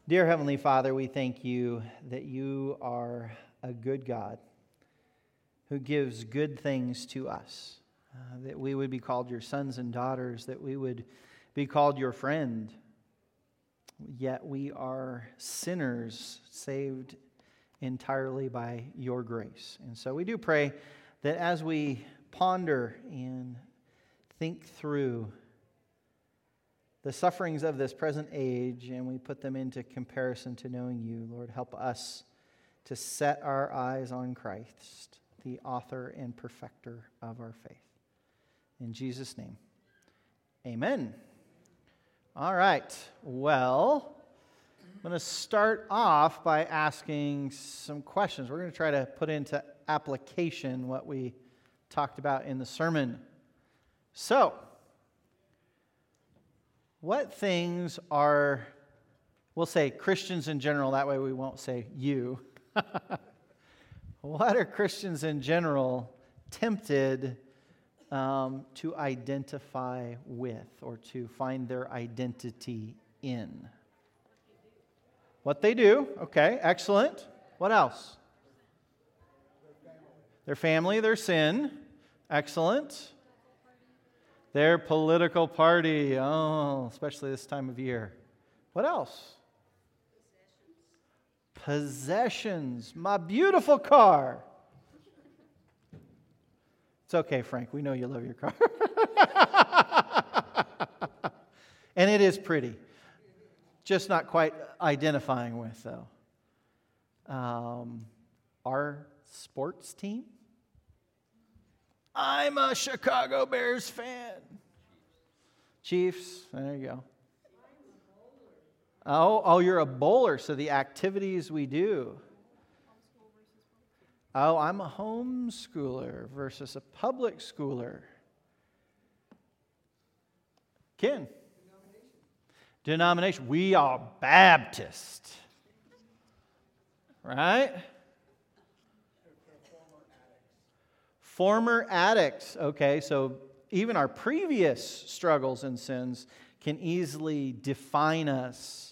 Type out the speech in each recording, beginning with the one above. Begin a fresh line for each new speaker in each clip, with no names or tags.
Dear Heavenly Father, we thank you that you are a good God who gives good things to us, that we would be called your sons and daughters, that we would be called your friend. Yet we are sinners saved entirely by your grace. And so we do pray that as we ponder and think through the sufferings of this present age and we put them into comparison to knowing you, Lord, help us to set our eyes on Christ, the author and perfecter of our faith. In Jesus' name, amen. All right, well, I'm going to start off by asking some questions. We're going to try to put into application what we talked about in the sermon. So, what things are, we'll say Christians in general, that way we won't say you. What are Christians in general tempted to identify with or to find their identity in? What they do. Okay, excellent. What else? Their family, their sin. Excellent. Their political party. Oh, especially this time of year. What else? Possessions. My beautiful car. It's okay, Frank. We know you love your car. And it is pretty. Just not quite identifying with, though. Our sports team. I'm a Chicago Bears fan. Chiefs, there you go. Oh, you're a bowler, so the activities we do. Oh, I'm a homeschooler versus a public schooler. Ken? Denomination. We are Baptist. Right? Former addicts. Okay, so even our previous struggles and sins can easily define us.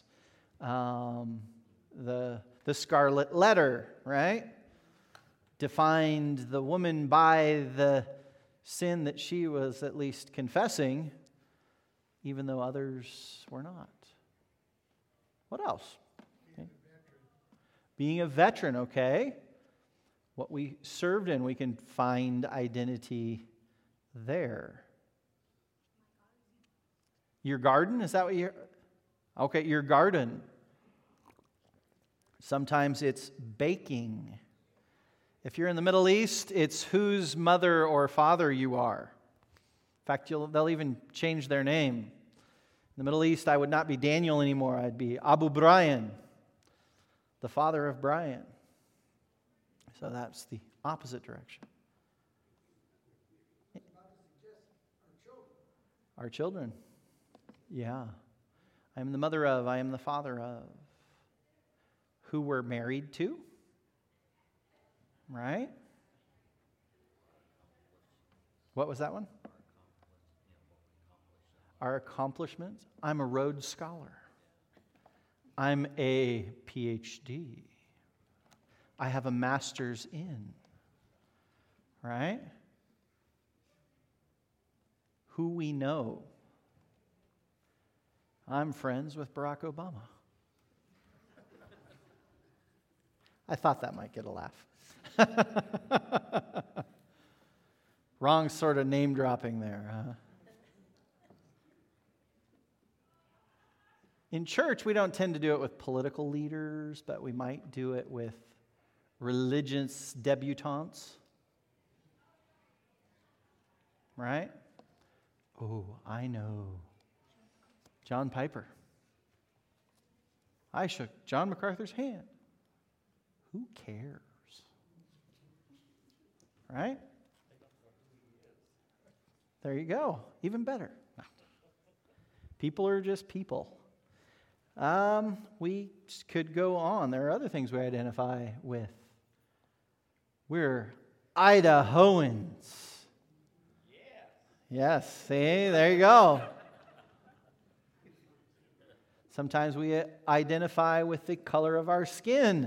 The scarlet letter, right? Defined the woman by the sin that she was at least confessing, even though others were not. What else? Okay. Being a veteran, okay. What we served in, we can find identity there. Your garden, is that what you're... Okay, your garden. Sometimes it's baking. If you're in the Middle East, it's whose mother or father you are. In fact, they'll even change their name. In the Middle East, I would not be Daniel anymore. I'd be Abu Brian, the father of Brian. So that's the opposite direction. Our children. Yeah. I am the mother of, I am the father of. Who we're married to. Right? What was that one? Our accomplishments. I'm a Rhodes Scholar. I'm a PhD. I have a master's in. Right? Who we know. I'm friends with Barack Obama. I thought that might get a laugh. Wrong sort of name dropping there, huh? In church, we don't tend to do it with political leaders, but we might do it with religious debutantes. Right? Oh, I know. John Piper. I shook John MacArthur's hand. Who cares? Right? There you go. Even better. People are just people. We could go on. There are other things we identify with. We're Idahoans. Yes, see, there you go. Sometimes we identify with the color of our skin.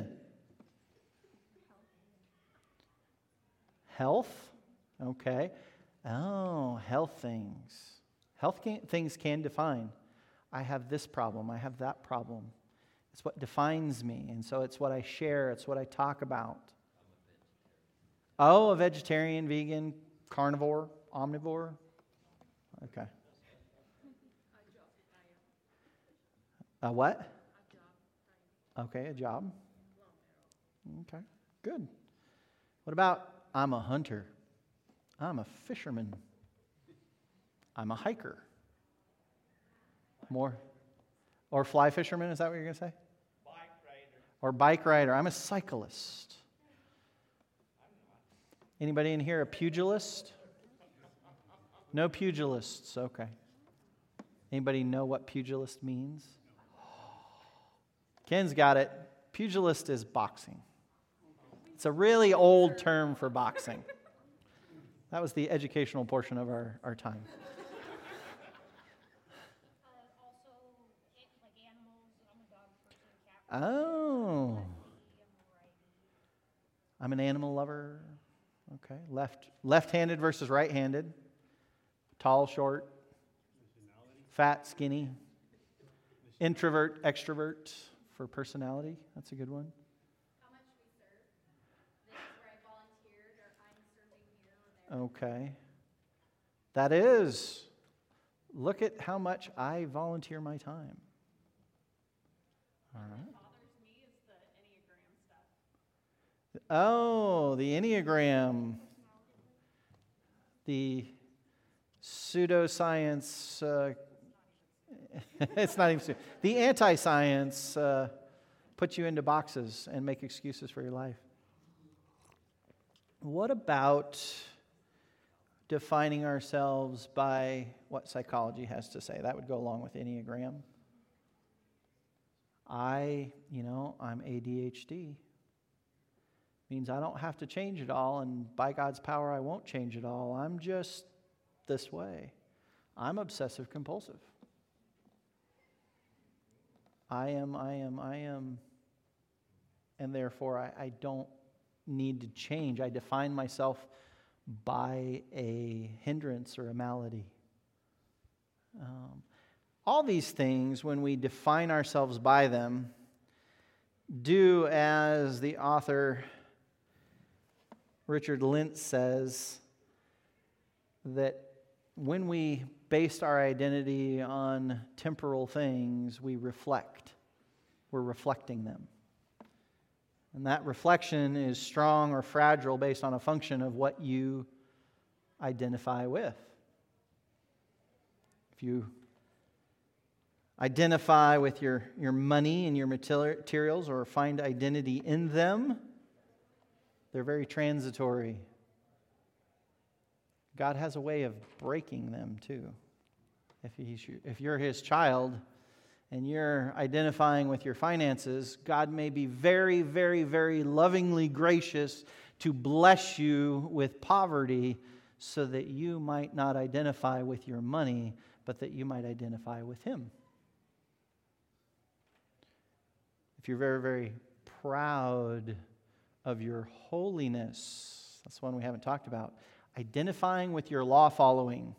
Health? Okay. Oh, health things. Things can define. I have this problem. I have that problem. It's what defines me. And so it's what I share. It's what I talk about. Oh, a vegetarian, vegan, carnivore, omnivore? Okay. A what? Okay, a job. Okay, good. What about I'm a hunter? I'm a fisherman. I'm a hiker. More? Or fly fisherman, is that what you're going to say?
Bike rider.
Or bike rider. I'm a cyclist. Anybody in here a pugilist? No pugilists, okay. Anybody know what pugilist means? Ken's got it. Pugilist is boxing. It's a really old term for boxing. That was the educational portion of our time.
Also, like animals. I'm a dog person, cat person.
Oh. I'm an animal lover. Okay. Left-handed versus right-handed. Tall, short. Fat, skinny. Introvert, extrovert for personality. That's a good one.
How much we serve. This is where I volunteered, or I'm serving here or there.
Okay. That is. Look at how much I volunteer my time. All right.
What bothers me is the Enneagram stuff.
Oh, the Enneagram. The pseudoscience. It's not even the anti-science puts you into boxes and make excuses for your life. What about defining ourselves by what psychology has to say? That would go along with Enneagram. I'm ADHD. Means I don't have to change it all, and by God's power, I won't change it all. I'm just this way. I'm obsessive compulsive. I am, and therefore I don't need to change. I define myself by a hindrance or a malady. All these things, when we define ourselves by them, do, as the author Richard Lintz says, that when we based our identity on temporal things, we reflect. We're reflecting them. And that reflection is strong or fragile based on a function of what you identify with. If you identify with your money and your materials or find identity in them, they're very transitory. God has a way of breaking them too. If you're His child and you're identifying with your finances, God may be very, very, very lovingly gracious to bless you with poverty so that you might not identify with your money, but that you might identify with Him. If you're very, very proud of your holiness, that's one we haven't talked about. Identifying with your law following.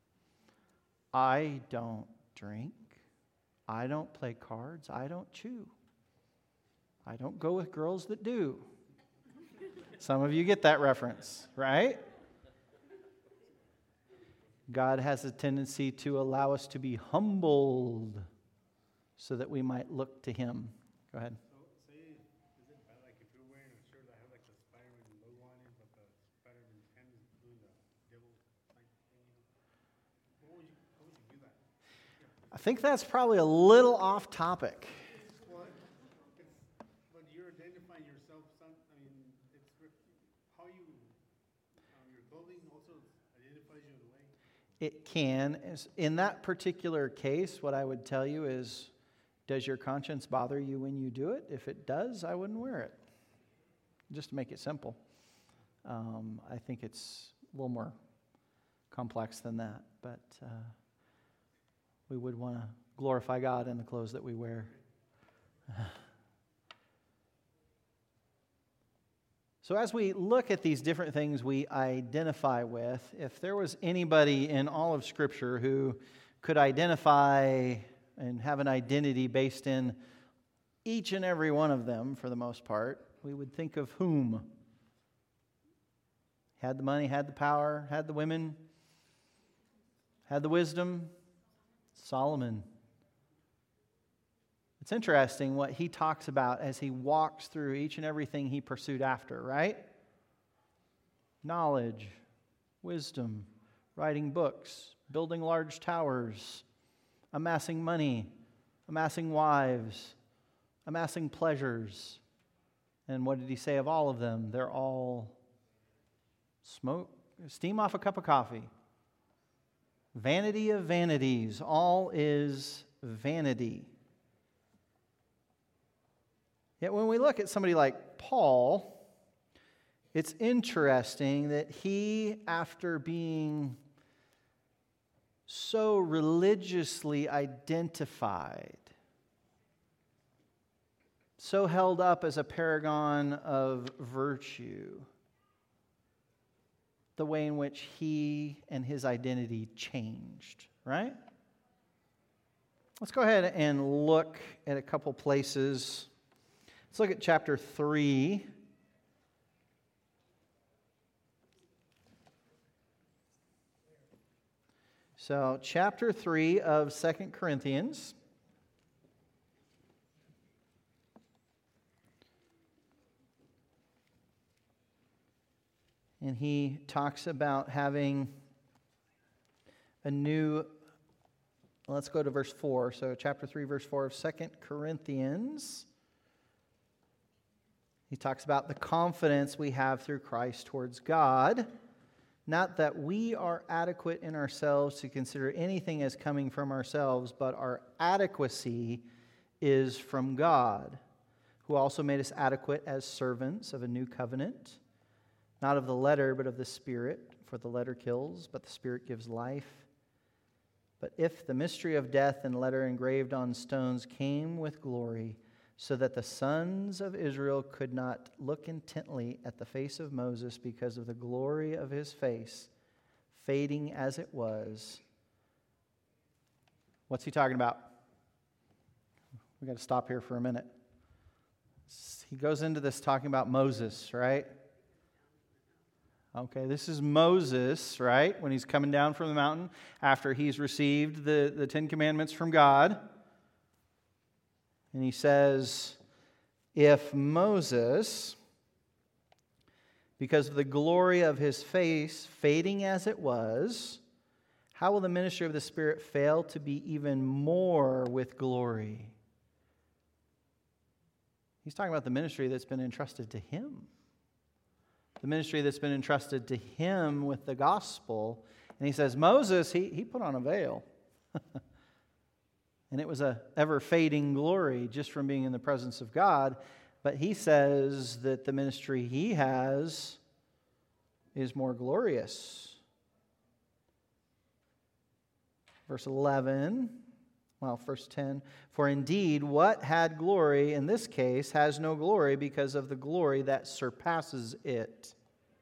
I don't drink. I don't play cards. I don't chew. I don't go with girls that do. Some of you get that reference, right? God has a tendency to allow us to be humbled so that we might look to Him. Go ahead.
So, is it bad, like if you're wearing a shirt that has like the Spider-Man logo on it, but the Spider-Man pen is doing the devil like thing? How would you do that?
I think that's probably a little off topic.
Well, but you're identifying yourself. How you, your clothing also identifies you in a way.
It can. In that particular case, what I would tell you is, does your conscience bother you when you do it? If it does, I wouldn't wear it. Just to make it simple. I think it's a little more complex than that. But we would want to glorify God in the clothes that we wear. So as we look at these different things we identify with, if there was anybody in all of Scripture who could identify and have an identity based in each and every one of them, for the most part, we would think of whom? Had the money, had the power, had the women, had the wisdom? Solomon. It's interesting what he talks about as he walks through each and everything he pursued after, right? Knowledge, wisdom, writing books, building large towers, amassing money, amassing wives, amassing pleasures. And what did he say of all of them? They're all steam off a cup of coffee. Vanity of vanities. All is vanity. Yet when we look at somebody like Paul, it's interesting that he, after being so religiously identified, so held up as a paragon of virtue, the way in which he and his identity changed, right? Let's go ahead and look at a couple places. Let's look at chapter 3. So, chapter 3 of 2 Corinthians. And he talks about having a new, let's go to verse 4. So chapter 3, verse 4 of 2 Corinthians. He talks about the confidence we have through Christ towards God. Not that we are adequate in ourselves to consider anything as coming from ourselves, but our adequacy is from God, who also made us adequate as servants of a new covenant. Not of the letter, but of the Spirit. For the letter kills, but the Spirit gives life. But if the mystery of death and letter engraved on stones came with glory, so that the sons of Israel could not look intently at the face of Moses because of the glory of his face, fading as it was. What's he talking about? We've got to stop here for a minute. He goes into this talking about Moses, right? Okay, this is Moses, right? When he's coming down from the mountain after he's received the Ten Commandments from God. And he says, if Moses, because of the glory of his face, fading as it was, how will the ministry of the Spirit fail to be even more with glory? He's talking about the ministry that's been entrusted to him. The ministry that's been entrusted to him with the gospel. And he says, Moses, he put on a veil. And it was a ever-fading glory just from being in the presence of God. But he says that the ministry he has is more glorious. Verse 11, verse 10. For indeed, what had glory in this case has no glory because of the glory that surpasses it.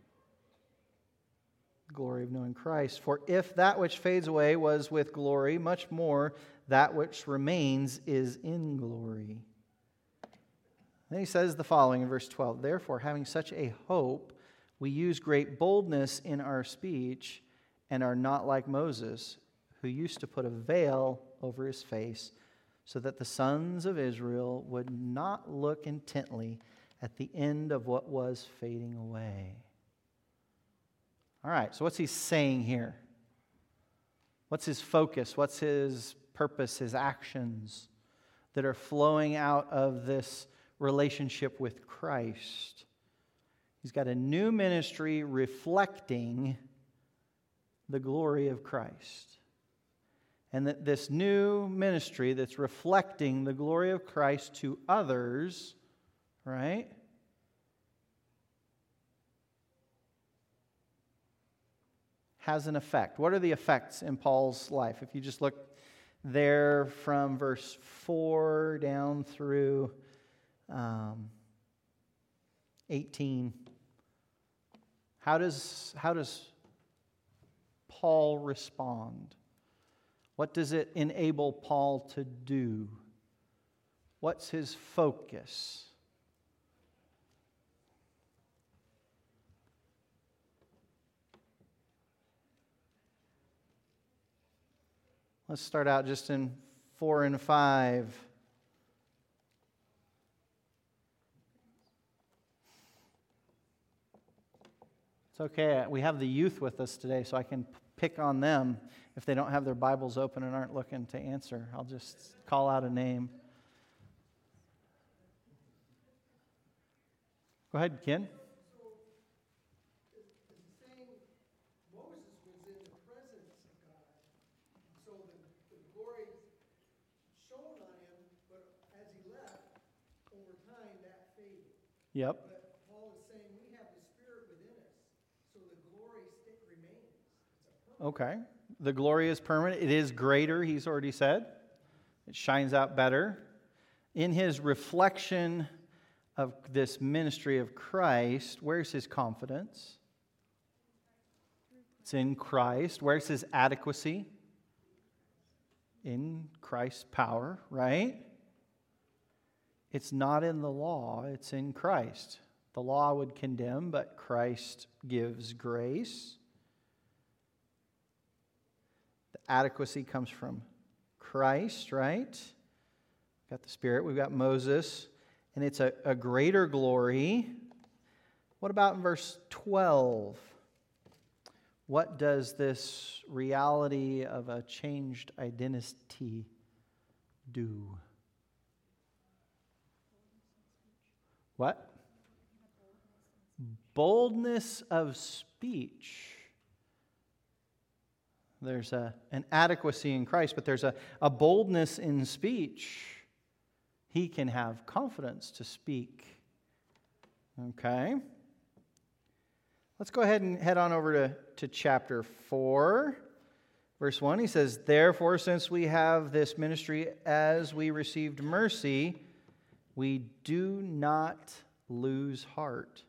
Glory of knowing Christ. For if that which fades away was with glory, much more that which remains is in glory. Then he says the following in verse 12. Therefore, having such a hope, we use great boldness in our speech and are not like Moses, who used to put a veil over his face, so that the sons of Israel would not look intently at the end of what was fading away. All right, so what's he saying here? What's his focus? What's his purpose, his actions that are flowing out of this relationship with Christ? He's got a new ministry reflecting the glory of Christ. And that this new ministry that's reflecting the glory of Christ to others, right, has an effect. What are the effects in Paul's life? If you just look there from verse 4 down through 18. How does Paul respond? What does it enable Paul to do? What's his focus? Let's start out just in 4 and 5. It's okay. We have the youth with us today, so I can pick on them if they don't have their Bibles open and aren't looking to answer. I'll just call out a name. Go ahead, Ken. Yep.
But Paul is saying we have the Spirit within us, so the glory remains. It's a
Okay. The glory is permanent. It is greater, he's already said. It shines out better. In his reflection of this ministry of Christ, where's his confidence? It's in Christ. Where's his adequacy? In Christ's power, right? It's not in the law, it's in Christ. The law would condemn, but Christ gives grace. The adequacy comes from Christ, right? We've got the Spirit, we've got Moses, and it's a greater glory. What about in verse 12? What does this reality of a changed identity do? What? Boldness of speech. There's an adequacy in Christ, but there's a boldness in speech. He can have confidence to speak. Okay. Let's go ahead and head on over to chapter 4. Verse 1, he says, "Therefore, since we have this ministry as we received mercy, we do not lose heart."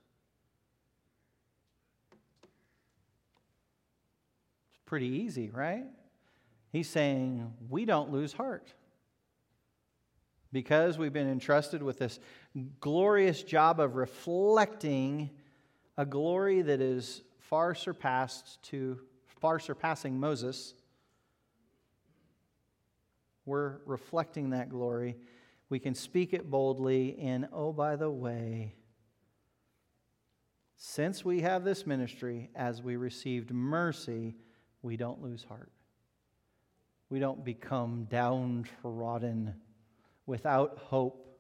It's pretty easy, right? He's saying we don't lose heart because we've been entrusted with this glorious job of reflecting a glory that is far surpassing Moses. We're reflecting that glory. We can speak it boldly, and oh, by the way, since we have this ministry, as we received mercy, we don't lose heart. We don't become downtrodden, without hope.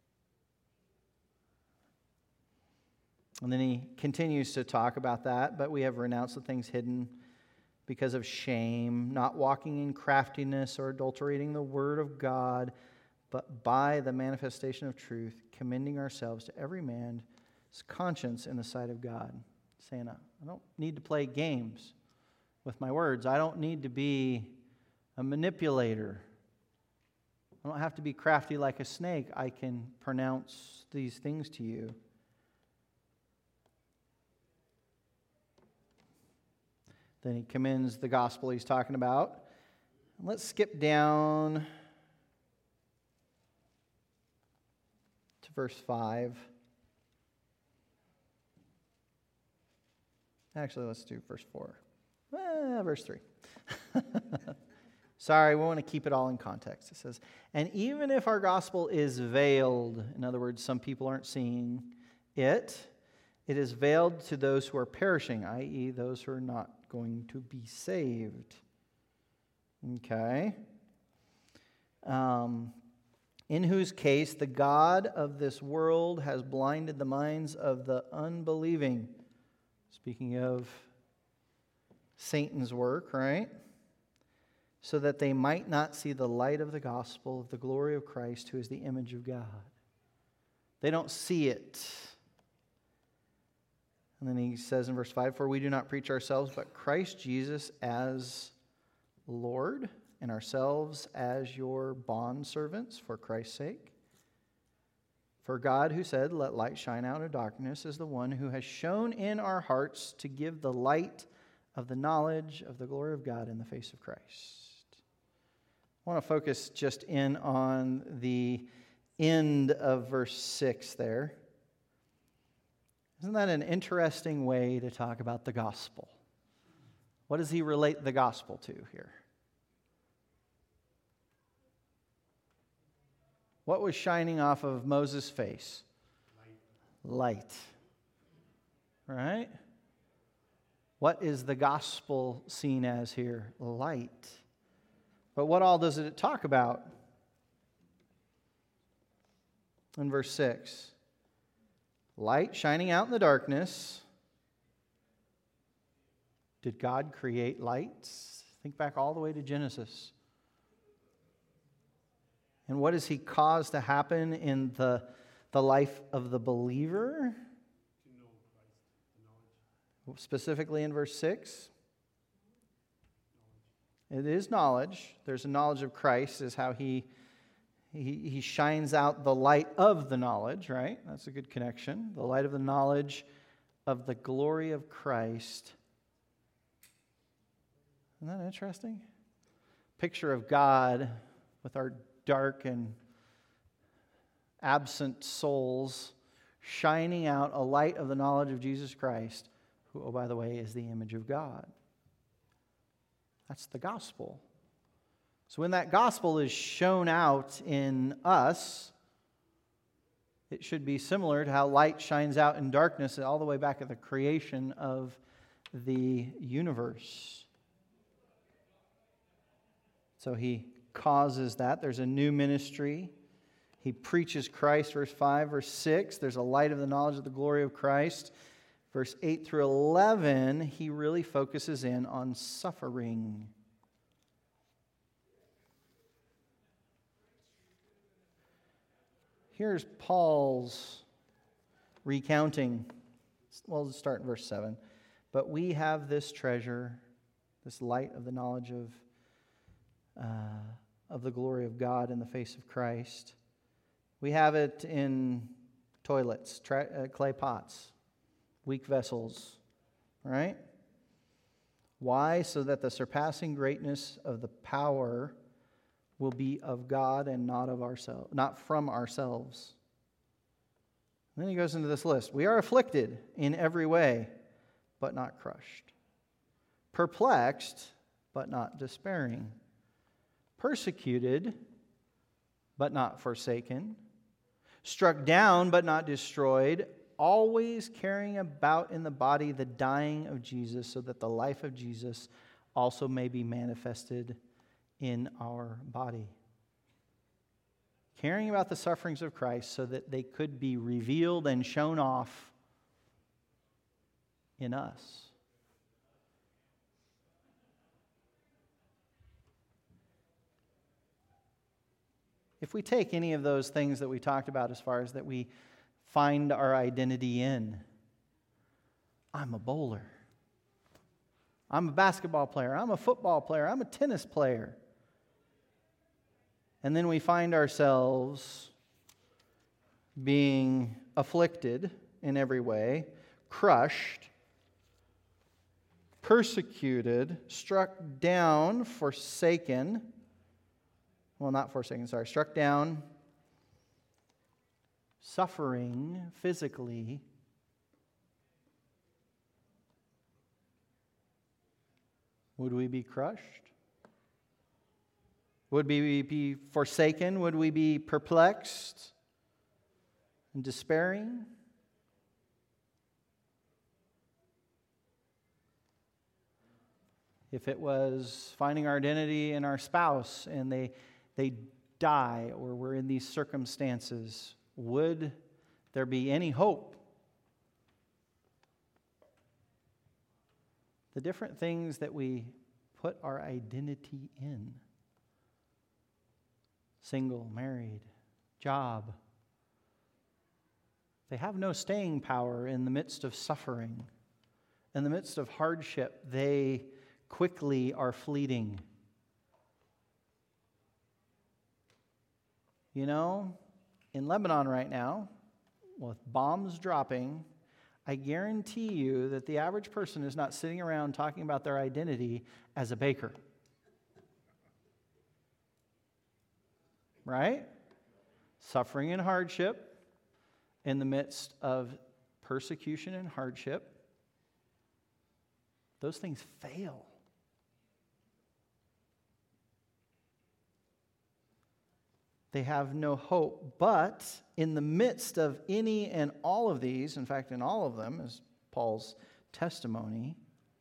And then he continues to talk about that, but we have renounced the things hidden because of shame, not walking in craftiness or adulterating the word of God, but by the manifestation of truth, commending ourselves to every man's conscience in the sight of God. Saying, I don't need to play games with my words. I don't need to be a manipulator. I don't have to be crafty like a snake. I can pronounce these things to you. Then he commends the gospel he's talking about. Let's skip down to verse 5. Actually, let's do verse 4. Verse 3. Sorry, we want to keep it all in context. It says, "And even if our gospel is veiled," in other words, some people aren't seeing it, "it is veiled to those who are perishing," i.e., those who are not going to be saved. Okay. "In whose case the God of this world has blinded the minds of the unbelieving." Speaking of Satan's work, right? "So that they might not see the light of the gospel of the glory of Christ, who is the image of God." They don't see it. And then he says in verse 5, "For we do not preach ourselves, but Christ Jesus as Lord, and ourselves as your bondservants for Christ's sake. For God, who said, "Let light shine out of darkness," is the one who has shone in our hearts to give the light of the knowledge of the glory of God in the face of Christ. I want to focus just in on the end of verse 6 there. Isn't that an interesting way to talk about the gospel? What does he relate the gospel to here? What was shining off of Moses' face? Light. Right? What is the gospel seen as here? Light. But what all does it talk about? In verse 6. Light shining out in the darkness. Did God create lights? Think back all the way to Genesis. And what does he cause to happen in the life of the believer?
To know Christ, the knowledge.
Specifically in verse 6. It is knowledge. There's a knowledge of Christ, is how he shines out the light of the knowledge, right? That's a good connection. The light of the knowledge of the glory of Christ. Isn't that interesting? Picture of God with our dark and absent souls shining out a light of the knowledge of Jesus Christ, who, oh, by the way, is the image of God. That's the gospel. So when that gospel is shown out in us, it should be similar to how light shines out in darkness all the way back at the creation of the universe. So he causes that. There's a new ministry. He preaches Christ, verse 5. Verse 6, there's a light of the knowledge of the glory of Christ. Verse 8 through 11, he really focuses in on suffering. Here's Paul's recounting. Well, let's start in verse 7. But we have this treasure, this light of the knowledge of the glory of God in the face of Christ. We have it in toilets, clay pots, weak vessels, right? Why? So that the surpassing greatness of the power will be of God and not of ourselves, not from ourselves. And then he goes into this list. We are afflicted in every way, but not crushed. Perplexed, but not despairing. Persecuted, but not forsaken. Struck down, but not destroyed. Always carrying about in the body the dying of Jesus, so that the life of Jesus also may be manifested in our body. Caring about the sufferings of Christ so that they could be revealed and shown off in us. If we take any of those things that we talked about as far as that we find our identity in, I'm a bowler. I'm a basketball player. I'm a football player. I'm a tennis player. And then we find ourselves being afflicted in every way, crushed, persecuted, struck down, forsaken. Well, not forsaken, sorry. Struck down, suffering physically. Would we be crushed? Would we be forsaken? Would we be perplexed and despairing? If it was finding our identity in our spouse and they die or we're in these circumstances, would there be any hope? The different things that we put our identity in. Single, married, job. They have no staying power in the midst of suffering. In the midst of hardship, they quickly are fleeting. You know, in Lebanon right now, with bombs dropping, I guarantee you that the average person is not sitting around talking about their identity as a baker. Right? Suffering and hardship in the midst of persecution and hardship. Those things fail. They have no hope. But in the midst of any and all of these, in fact, in all of them, is Paul's testimony,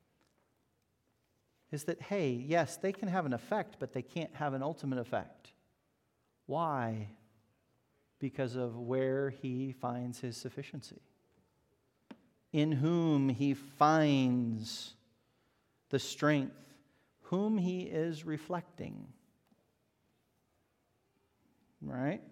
is that, hey, yes, they can have an effect, but they can't have an ultimate effect. Why? Because of where he finds his sufficiency. In whom he finds the strength, whom he is reflecting. Right?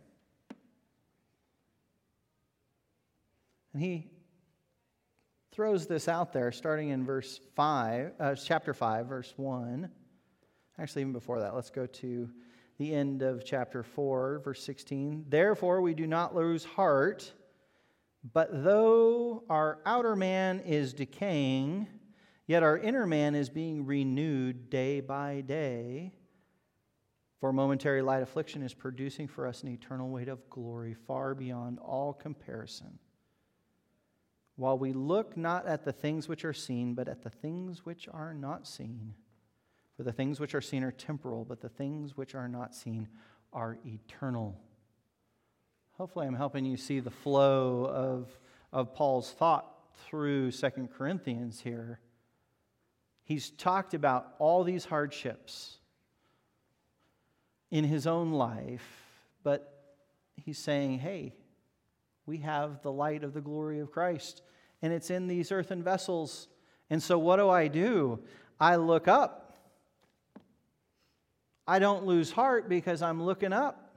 And he throws this out there starting in chapter 5, verse 1. Actually, even before that, let's go to the end of chapter 4, verse 16. Therefore, we do not lose heart, but though our outer man is decaying, yet our inner man is being renewed day by day. For momentary light affliction is producing for us an eternal weight of glory far beyond all comparison. While we look not at the things which are seen, but at the things which are not seen. For the things which are seen are temporal, but the things which are not seen are eternal. Hopefully I'm helping you see the flow of Paul's thought through 2 Corinthians here. He's talked about all these hardships in his own life, but he's saying, hey, we have the light of the glory of Christ, and it's in these earthen vessels. And so what do? I look up. I don't lose heart because I'm looking up.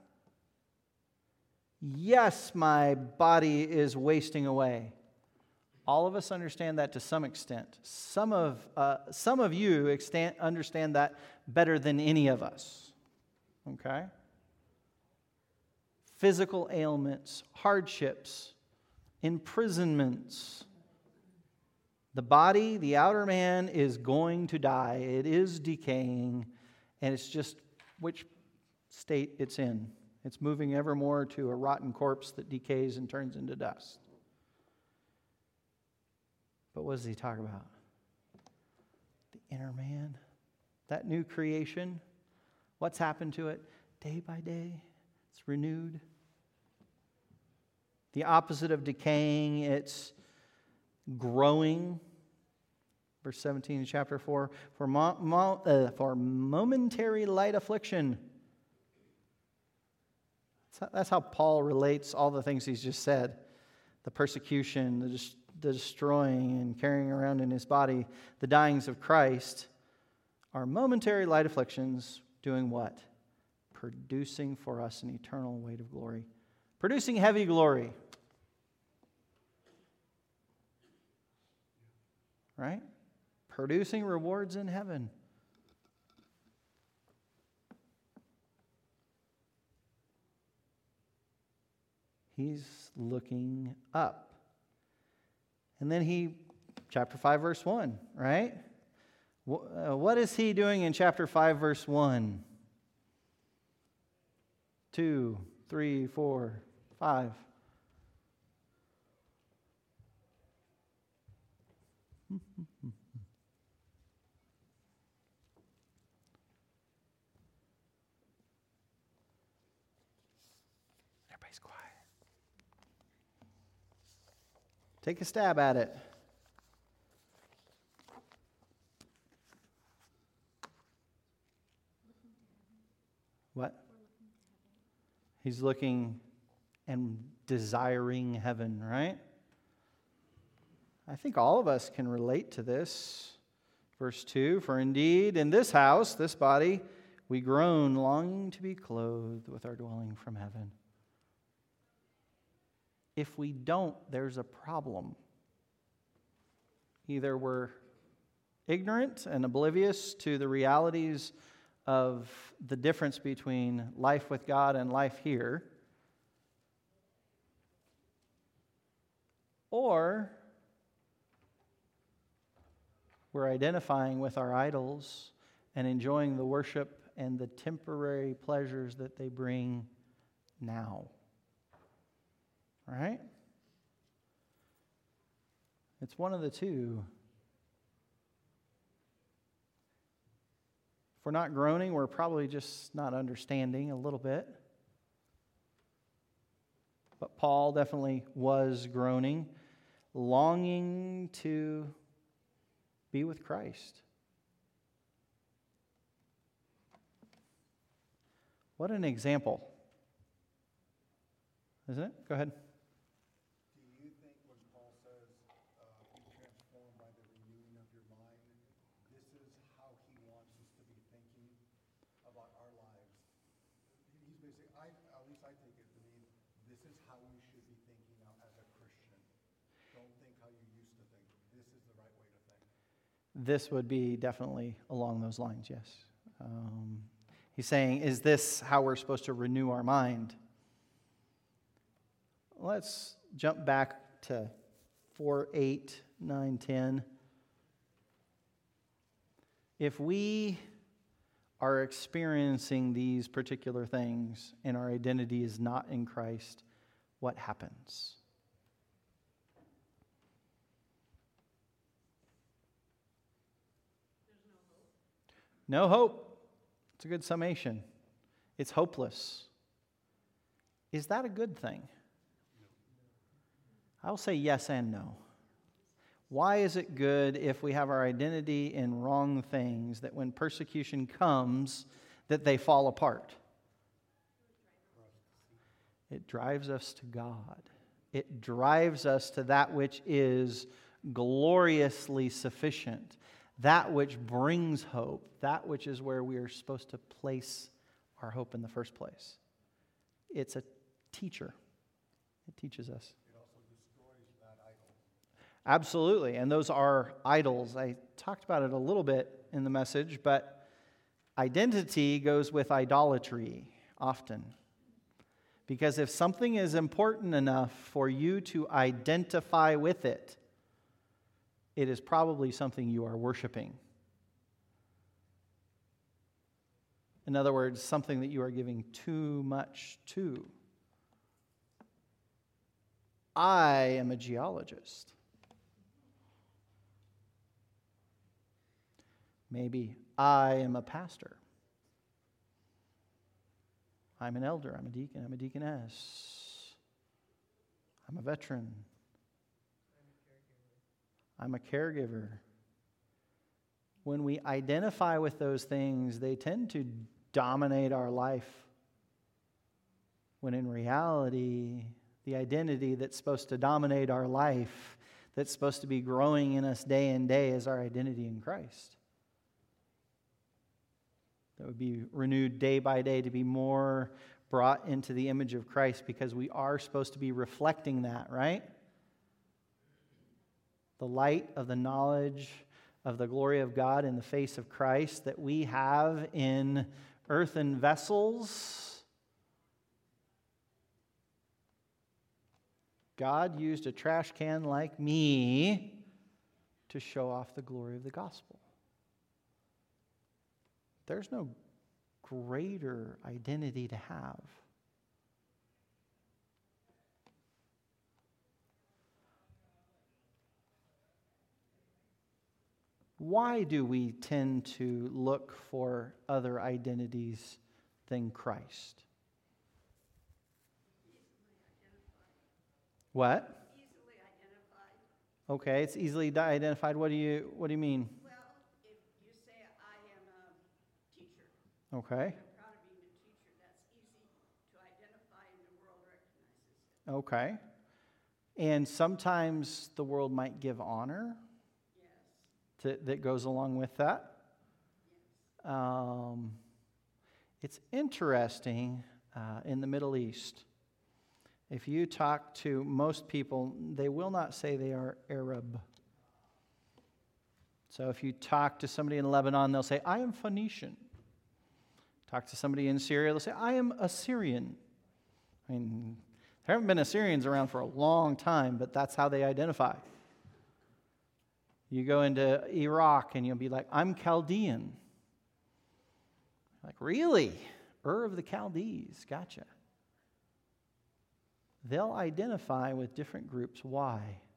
Yes, my body is wasting away. All of us understand that to some extent. Some of you understand that better than any of us. Okay? Physical ailments, hardships, imprisonments. The body, the outer man, is going to die. It is decaying, and it's just which state it's in. It's moving ever more to a rotten corpse that decays and turns into dust. But what does he talk about? The inner man, that new creation. What's happened to it? Day by day, it's renewed. The opposite of decaying, it's growing. Verse 17 in chapter 4, for momentary light affliction. That's how Paul relates all the things he's just said. The persecution, the destroying and carrying around in his body, the dyings of Christ are momentary light afflictions. Doing what? Producing for us an eternal weight of glory. Producing heavy glory. Right? Producing rewards in heaven. He's looking up. And then chapter 5, verse 1, right? What is he doing in chapter 5, verse 1? 2, 3, 4, 5. Everybody's quiet. Take a stab at it. What? He's looking and desiring heaven, right? I think all of us can relate to this. Verse 2, for indeed in this house, this body, we groan, longing to be clothed with our dwelling from heaven. If we don't, there's a problem. Either we're ignorant and oblivious to the realities of the difference between life with God and life here, or we're identifying with our idols and enjoying the worship and the temporary pleasures that they bring now. Right? It's one of the two. If we're not groaning, we're probably just not understanding a little bit. But Paul definitely was groaning, longing to be with Christ. What an example. Isn't it? Go ahead.
Do you think when Paul says, be transformed by the renewing of your mind, this is how he wants us to be thinking about our lives? He's basically, at least I take it to mean, this is how we should be thinking now as a Christian. Don't think how you used to think. This is the right way to think.
This would be definitely along those lines, yes. He's saying, is this how we're supposed to renew our mind? Let's jump back to 4, 8, 9, 10. If we are experiencing these particular things and our identity is not in Christ, what happens? No hope. It's a good summation. It's hopeless. Is that a good thing? I'll say yes and no. Why is it good if we have our identity in wrong things, that when persecution comes, that they fall apart? It drives us to God. It drives us to that which is gloriously sufficient, that which brings hope, that which is where we are supposed to place our hope in the first place. It's a teacher. It teaches us.
It also destroys that idol.
Absolutely, and those are idols. I talked about it a little bit in the message, but identity goes with idolatry often. Because if something is important enough for you to identify with it, it is probably something you are worshiping. In other words, something that you are giving too much to. I am a geologist. Maybe I am a pastor. I'm an elder, I'm a deacon, I'm a deaconess. I'm a veteran. I'm a caregiver. When we identify with those things, they tend to dominate our life. When in reality, the identity that's supposed to dominate our life, that's supposed to be growing in us day and day, is our identity in Christ. That would be renewed day by day to be more brought into the image of Christ, because we are supposed to be reflecting that, right? The light of the knowledge of the glory of God in the face of Christ that we have in earthen vessels. God used a trash can like me to show off the glory of the gospel. There's no greater identity to have. Why do we tend to look for other identities than Christ? What?
Easily identified.
Okay, it's easily identified. What do you mean?
Well, if you say I am a teacher,
Okay.
I'm proud of being a teacher, that's easy to identify and the world recognizes it.
Okay. And sometimes the world might give honor
Yes.
that goes along with that. It's interesting in the Middle East. If you talk to most people, they will not say they are Arab. So if you talk to somebody in Lebanon, they'll say, I am Phoenician. Talk to somebody in Syria, they'll say, I am Assyrian. I mean, There haven't been Assyrians around for a long time, but that's how they identify. You go into Iraq and you'll be like, I'm Chaldean. Like, really? Ur of the Chaldees. Gotcha. They'll identify with different groups. Why?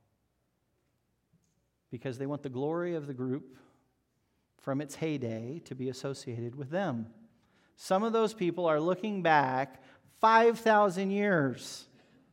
Because they want the glory of the group from its heyday to be associated with them. Some of those people are looking back 5,000 years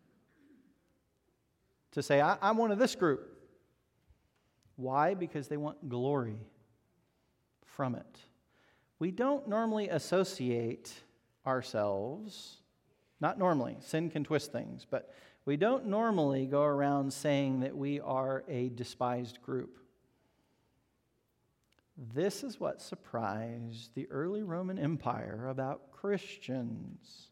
to say, I'm one of this group. Why? Because they want glory from it. We don't normally associate ourselves, not normally, sin can twist things, but we don't normally go around saying that we are a despised group. This is what surprised the early Roman Empire about Christians.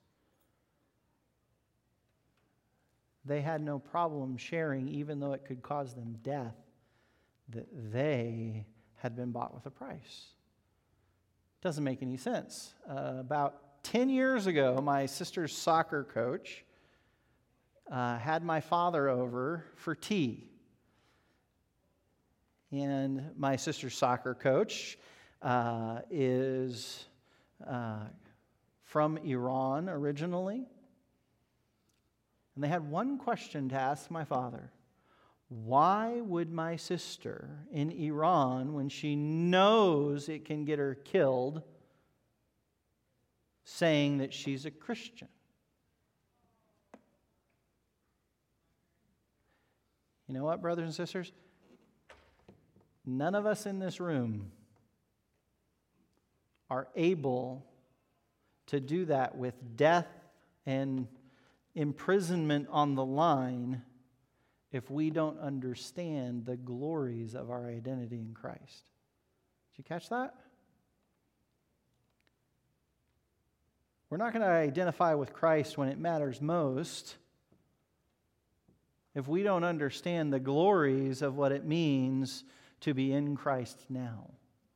They had no problem sharing, even though it could cause them death, that they had been bought with a price. Doesn't make any sense. About 10 years ago, my sister's soccer coach had my father over for tea. And my sister's soccer coach is from Iran originally. And they had one question to ask my father. Why would my sister in Iran, when she knows it can get her killed, saying that she's a Christian? You know what, brothers and sisters? None of us in this room are able to do that with death and imprisonment on the line if we don't understand the glories of our identity in Christ. Did you catch that? We're not going to identify with Christ when it matters most if we don't understand the glories of what it means to be in Christ now.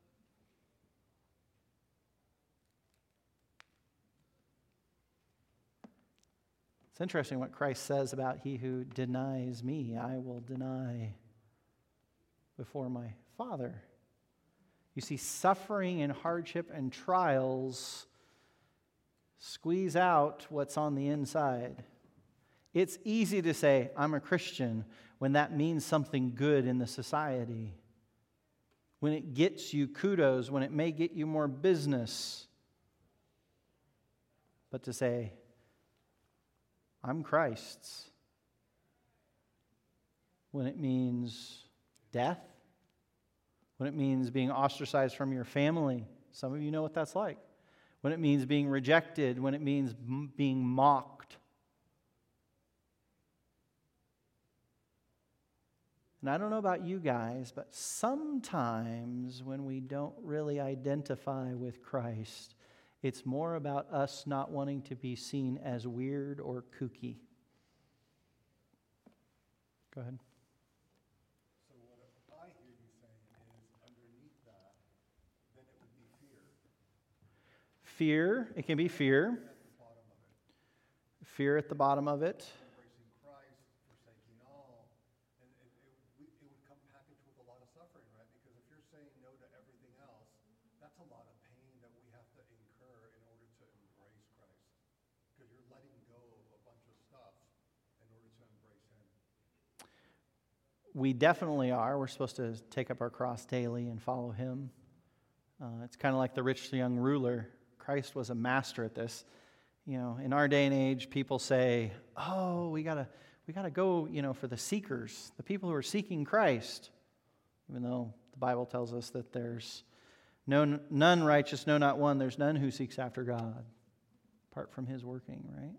It's interesting what Christ says about he who denies me, I will deny before my Father. You see, suffering and hardship and trials squeeze out what's on the inside. It's easy to say, I'm a Christian, when that means something good in the society. When it gets you kudos, when it may get you more business. But to say, I'm Christ's, when it means death, when it means being ostracized from your family. Some of you know what that's like. When it means being rejected, when it means being mocked. And I don't know about you guys, but sometimes when we don't really identify with Christ, it's more about us not wanting to be seen as weird or kooky. Go ahead.
So what I hear you saying is underneath that, then it would be fear.
Fear, it can be fear.
At the bottom of it.
Fear at the bottom of it.
Embracing Christ, forsaking all. And it would come packaged with a lot of suffering, right? Because if you're saying no to everything else, that's a lot of pain that we have to incur in order to embrace Christ. Because you're letting go of a bunch of stuff in order to embrace Him.
We definitely are. We're supposed to take up our cross daily and follow Him. It's kind of like the rich young ruler. Christ was a master at this. You know, in our day and age, people say, "Oh, we gotta go, for the seekers, the people who are seeking Christ." Even though the Bible tells us that there's none righteous, no, not one. There's none who seeks after God, apart from His working, right?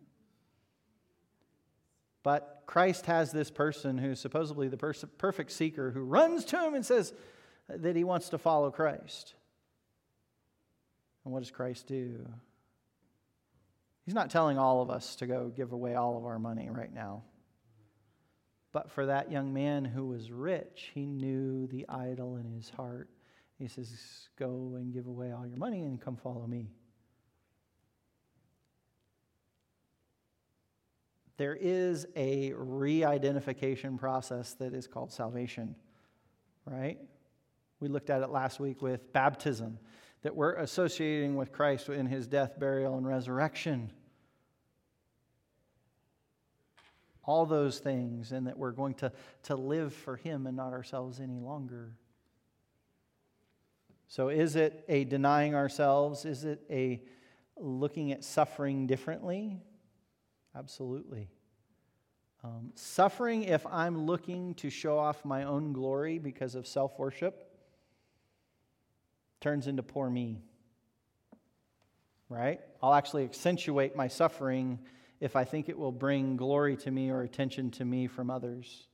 But Christ has this person who's supposedly the perfect seeker who runs to Him and says that he wants to follow Christ. And what does Christ do? He's not telling all of us to go give away all of our money right now. But for that young man who was rich, he knew the idol in his heart. He says, go and give away all your money and come follow me. There is a re-identification process that is called salvation, right? We looked at it last week with baptism, that we're associating with Christ in his death, burial, and resurrection. All those things, and that we're going to live for him and not ourselves any longer. So is it a denying ourselves? Is it a looking at suffering differently? Absolutely. Suffering, if I'm looking to show off my own glory because of self-worship, turns into poor me. Right? I'll actually accentuate my suffering if I think it will bring glory to me or attention to me from others.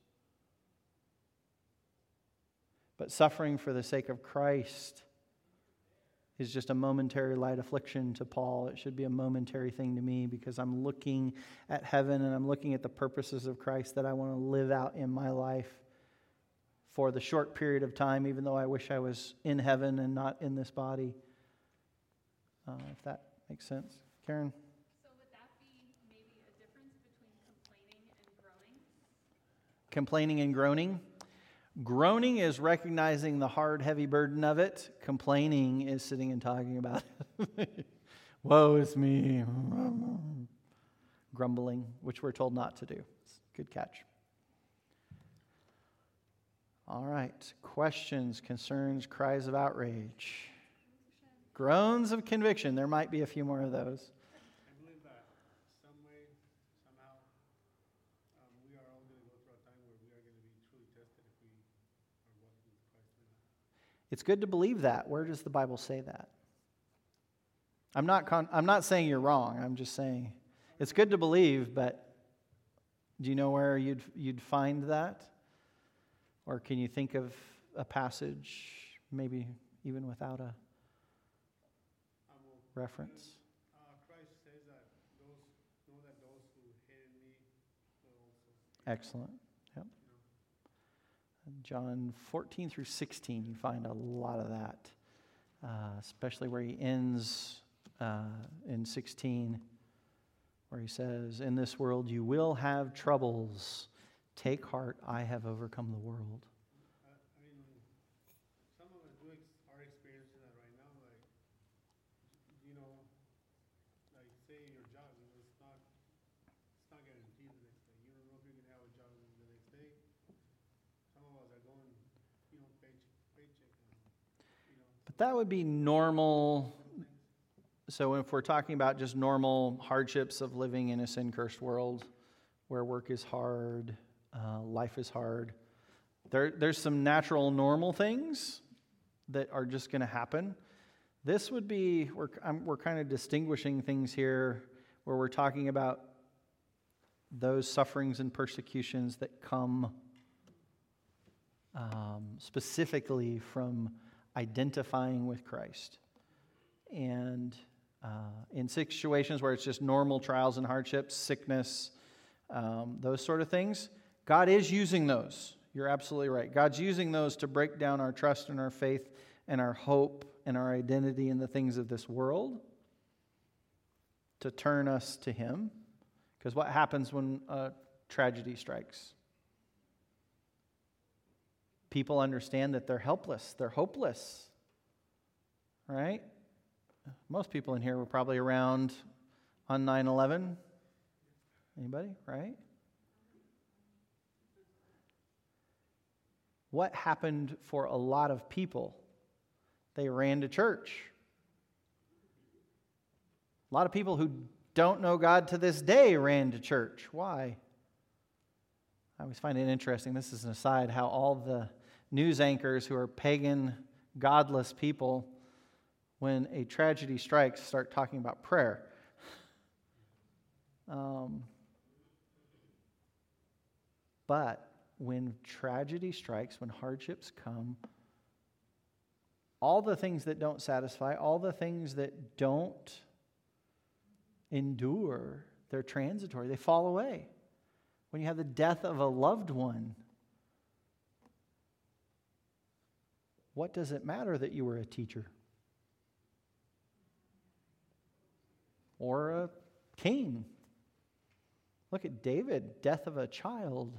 But suffering for the sake of Christ is just a momentary light affliction to Paul. It should be a momentary thing to me because I'm looking at heaven and I'm looking at the purposes of Christ that I want to live out in my life for the short period of time, even though I wish I was in heaven and not in this body. If that makes sense. Karen?
So would that be maybe a difference between complaining and groaning?
Complaining and groaning. Groaning is recognizing the hard, heavy burden of it. Complaining is sitting and talking about it. Woe is me. Grumbling, which we're told not to do. Good catch. All right. Questions, concerns, cries of outrage. Groans of conviction. There might be a few more of those.
I believe that some way, somehow, we are all going to go through a time where we are going to be truly tested if we are walking with Christ or not.
It's good to believe that. Where does the Bible say that? I'm not saying you're wrong. I'm just saying it's good to believe, but do you know where you'd find that? Or can you think of a passage, maybe even without a reference?
Christ says that those who hated me will also.
Excellent. Yep. John 14 through 16, you find a lot of that, especially where he ends in 16, where he says, "In this world you will have troubles. Take heart, I have overcome the world."
I mean, some of us are experiencing that right now. Like, like say your job, it's not guaranteed the next day. You don't know if you're gonna have a job the next day. Some of us are going, paycheck to paycheck.
But that would be normal. So if we're talking about just normal hardships of living in a sin-cursed world where work is hard, life is hard, there's some natural normal things that are just going to happen. This would be, we're kind of distinguishing things here where we're talking about those sufferings and persecutions that come specifically from identifying with Christ. And in situations where it's just normal trials and hardships, sickness, those sort of things, God is using those. You're absolutely right. God's using those to break down our trust and our faith and our hope and our identity in the things of this world, to turn us to Him. Because what happens when a tragedy strikes? People understand that they're helpless. They're hopeless. Right? Most people in here were probably around on 9/11. Anybody? Right? What happened for a lot of people? They ran to church. A lot of people who don't know God to this day ran to church. Why? I always find it interesting, this is an aside, how all the news anchors who are pagan, godless people, when a tragedy strikes, start talking about prayer. But when tragedy strikes, when hardships come, all the things that don't satisfy, all the things that don't endure, they're transitory. They fall away. When you have the death of a loved one, what does it matter that you were a teacher? Or a king? Look at David, death of a child.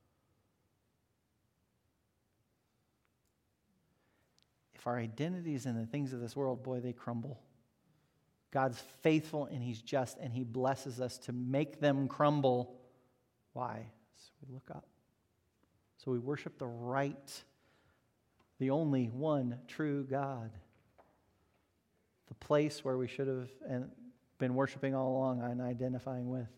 If our identities in the things of this world, boy, they crumble. God's faithful and He's just, and He blesses us to make them crumble. Why? So we look up. So we worship the only one true God. The place where we should have been worshiping all along and identifying with.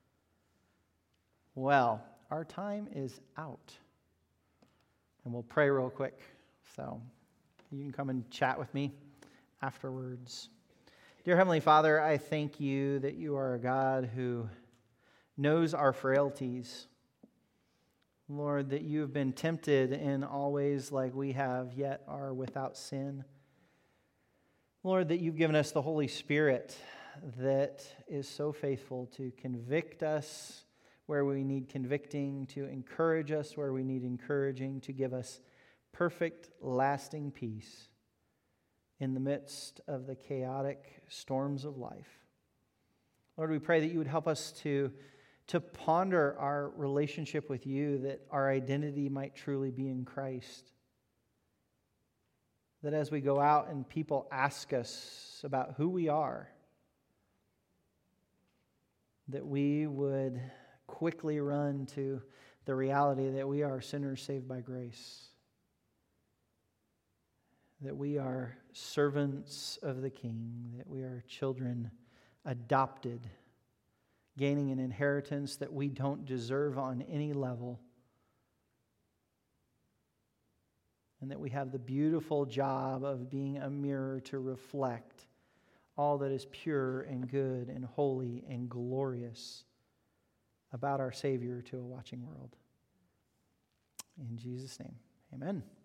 Well, our time is out. And we'll pray real quick. So you can come and chat with me afterwards. Dear Heavenly Father, I thank you that you are a God who knows our frailties. Lord, that you have been tempted in all ways like we have, yet are without sin. Lord, that you've given us the Holy Spirit that is so faithful to convict us where we need convicting, to encourage us where we need encouraging, to give us perfect, lasting peace in the midst of the chaotic storms of life. Lord, we pray that you would help us to ponder our relationship with you, that our identity might truly be in Christ. That as we go out and people ask us about who we are, that we would quickly run to the reality that we are sinners saved by grace. That we are servants of the King, that we are children adopted, gaining an inheritance that we don't deserve on any level, and that we have the beautiful job of being a mirror to reflect all that is pure and good and holy and glorious about our Savior to a watching world. In Jesus' name, amen.